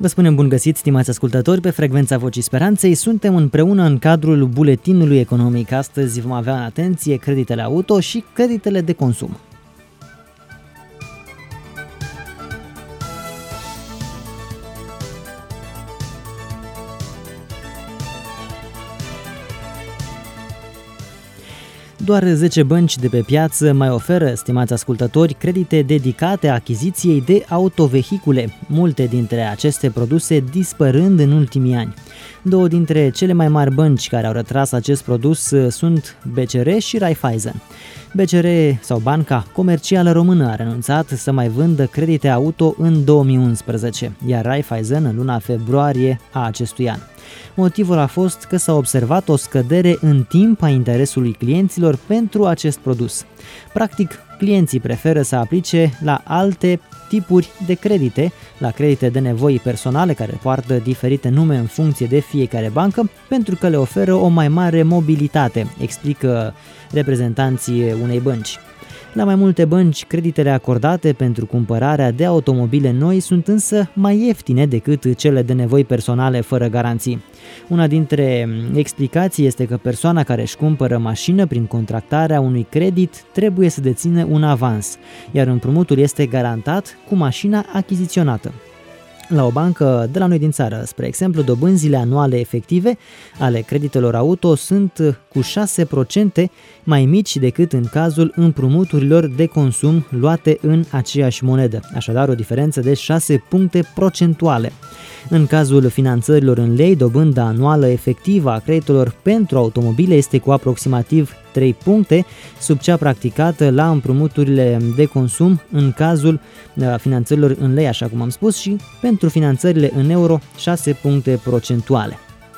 Vă spunem bun găsit, stimați ascultători, pe frecvența Vocii Speranței. Suntem împreună în cadrul buletinului economic. Astăzi vom avea în atenție creditele auto și creditele de consum. Doar 10 bănci de pe piață mai oferă, stimați ascultători, credite dedicate achiziției de autovehicule, multe dintre aceste produse dispărând în ultimii ani. Două dintre cele mai mari bănci care au retras acest produs sunt BCR și Raiffeisen. BCR sau Banca Comercială Română a renunțat să mai vândă credite auto în 2011, iar Raiffeisen în luna februarie a acestui an. Motivul a fost că s-a observat o scădere în timp a interesului clienților pentru acest produs. Practic, clienții preferă să aplice la alte tipuri de credite, la credite de nevoi personale care poartă diferite nume în funcție de fiecare bancă, pentru că le oferă o mai mare mobilitate, explică reprezentanții unei bănci. La mai multe bănci, creditele acordate pentru cumpărarea de automobile noi sunt însă mai ieftine decât cele de nevoi personale fără garanții. Una dintre explicații este că persoana care își cumpără mașină prin contractarea unui credit trebuie să dețină un avans, iar împrumutul este garantat cu mașina achiziționată. La o bancă de la noi din țară, spre exemplu, dobânzile anuale efective ale creditelor auto sunt cu 6% mai mici decât în cazul împrumuturilor de consum luate în aceeași monedă, așadar o diferență de 6 puncte procentuale. În cazul finanțărilor în lei, dobânda anuală efectivă a creditelor pentru automobile este cu aproximativ 3 puncte sub cea practicată la împrumuturile de consum în cazul finanțărilor în lei, așa cum am spus, și pentru finanțările în euro 6 puncte procentuale.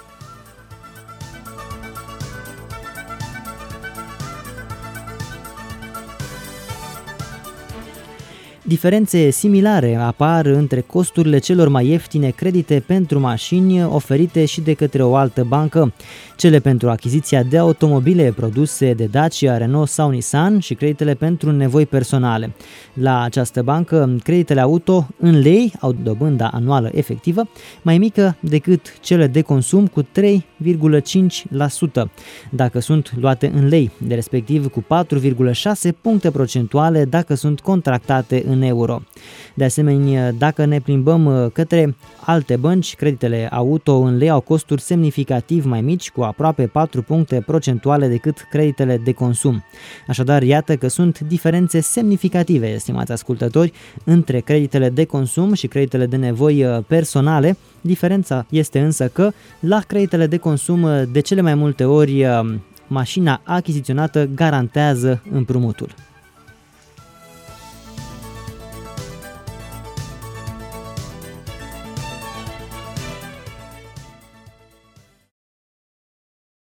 Diferențe similare apar între costurile celor mai ieftine credite pentru mașini oferite și de către o altă bancă, cele pentru achiziția de automobile produse de Dacia, Renault sau Nissan și creditele pentru nevoi personale. La această bancă, creditele auto în lei au dobânda anuală efectivă mai mică decât cele de consum cu 3,5%, dacă sunt luate în lei, de respectiv cu 4,6 puncte procentuale dacă sunt contractate în euro. De asemenea, dacă ne plimbăm către alte bănci, creditele auto în lei au costuri semnificativ mai mici, cu aproape 4 puncte procentuale decât creditele de consum. Așadar, iată că sunt diferențe semnificative, estimați ascultători, între creditele de consum și creditele de nevoi personale. Diferența este însă că la creditele de consum, de cele mai multe ori, mașina achiziționată garantează împrumutul.